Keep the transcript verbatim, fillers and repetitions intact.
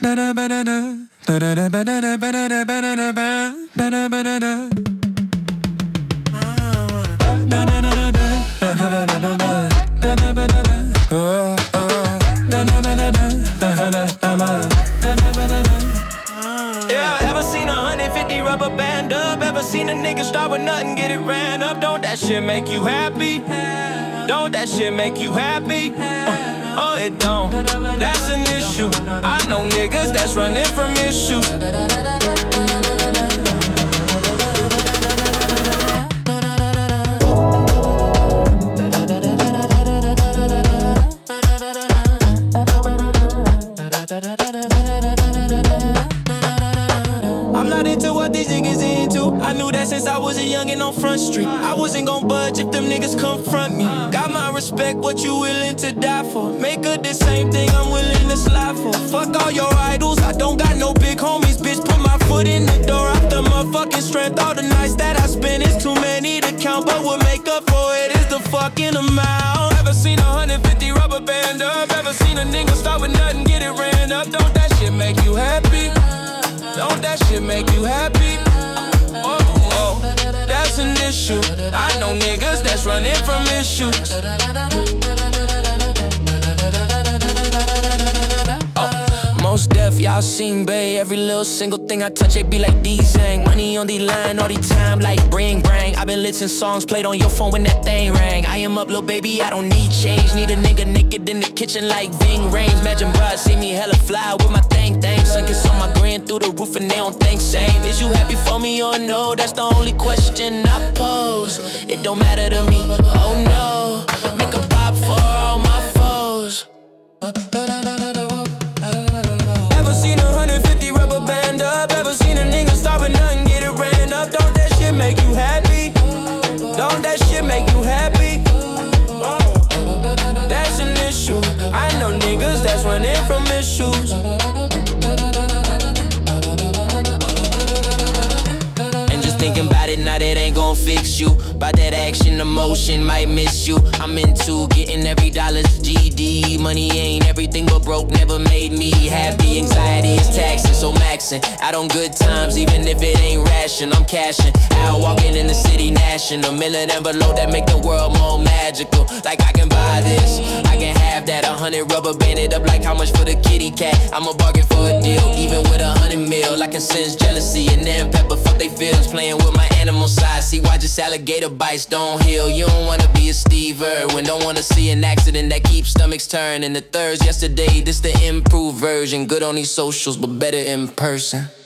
Yeah, ever seen a one fifty rubber band up? Ever seen a nigga start with nothing, get it ran up? Don't that shit make you happy? Don't that shit make you happy? Uh, oh, it don't. That's an issue. I know niggas that's running from issues. I'm not into what these niggas into. I knew that since I was a youngin' on Front Street. I wasn't gon' budge if them niggas confront me. Got my respect, what you willing to die for? Make her the same thing I'm willing to slide for. Fuck all your idols, I don't got no big homies. Bitch, put my foot in the door after motherfucking strength. All the nights that I spent is too many to count. But what make up for it is the fucking amount. Ever seen a one fifty rubber band up? Ever seen a nigga start with nothing, get it ran up? Don't that shit make you happy? Don't that shit make you happy? Oh, oh, that's an issue. I know niggas that's running from issues. Most deaf, y'all seen, bae. Every little single thing I touch, it be like D-Zang. Money on the line all the time, like bring, bring. I been listening songs played on your phone when that thing rang. I am up, little baby, I don't need change. Need a nigga naked in the kitchen like Ving Rhames. Imagine bruh, see me hella fly with my thing, thing. Sun kiss on my grin through the roof and they don't think same. Is you happy for me or no? That's the only question I pose. It don't matter to me, oh no. Make a pop for all my foes. Ever seen a one fifty rubber band up? Ever seen a nigga start with nothing, get it ran up? Don't that shit make you happy? Don't that shit make you happy? That's an issue. I know niggas that's running from issues. And just thinking about it, now that ain't gon' fix you. About that action, emotion might miss you. I'm into getting every dollar's G D. Money ain't everything, but broke never made me happy. Anxiety is taxing, so maxing out on good times, even if it ain't ration. I'm cashing out, walking in the city, gnashing a million envelope that make the world more magical. Like I can buy this, I can have that. A hundred rubber banded up like how much for the kitty cat? I'm a bargain for a deal, even with a hundred mil. I can sense jealousy and then pepper fuck they feels. Playing with my animal side, see why just alligator bites don't heal. You don't wanna be a Steve Irwin, don't wanna see an accident that keeps stomachs turning. The thirds yesterday, this the improved version. Good on these socials, but better in person.